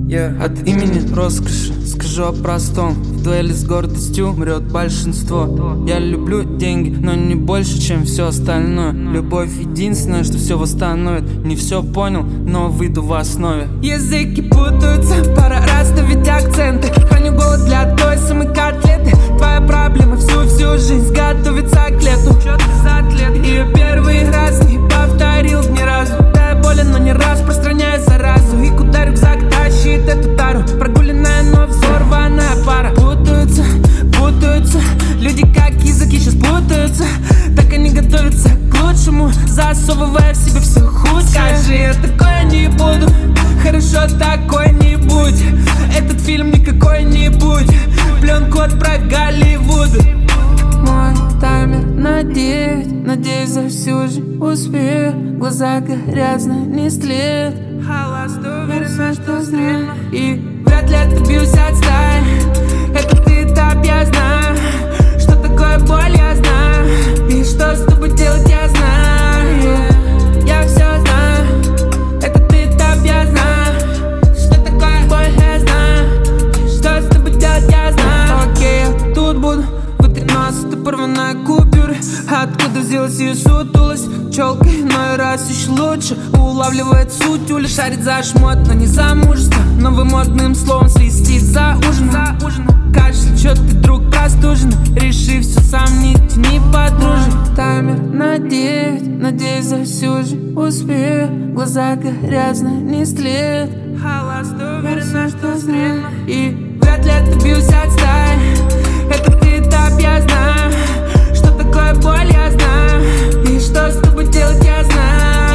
От имени роскоши скажу о простом: в дуэли с гордостью мрет большинство. Я люблю деньги, но не больше, чем все остальное. Любовь единственное, что все восстановит. Не все понял, но выйду в основе. Языки путаются, пора расставить акценты. Храню голод для той самой котлеты. Твоя проблема всю жизнь готовится к лету. Ее первый раз не повторил ни разу. Да, я болен, но не распространяю заразу. И куда рюкзак тащит эту тару? Прогуленная, но взорванная пара. Путаются люди, как языки сейчас путаются. Так они готовятся к лучшему, засовывая в себя все худшее. Скажи, я такое не буду, хорошо такой не будь. Этот фильм не какой-нибудь, пленку отправь Голливуду. Мой таймер на 9, надеюсь, за всю жизнь успею. Глаза горят, не след. Уверена, что зря. И вряд ли отобьюсь от стаи. Это ты этап, я знаю. Что такое боль, я знаю. И что с тобой делать, я знаю. Я все знаю. Это ты этап, я знаю. Что такое боль, я знаю. Что с тобой делать, я знаю. Окей, я тут буду. Ты порванная купюра. Откуда взялась ее сутулость? Челкой иной раз еще лучше улавливает суть. Уля шарит за шмот, но не замужество. Новым модным словом свистит за ужином. Кашель, чё ты, друг, простужен? Реши все сам, не тяни подружек. Таймер на 9, надеюсь, за всю жизнь успею. Глаза горят, не след. Уверена, что зря. И вряд ли отобьюсь от стаи. Это ты этап, я знаю. Что такое боль, я знаю. И что с тобой делать, я знаю.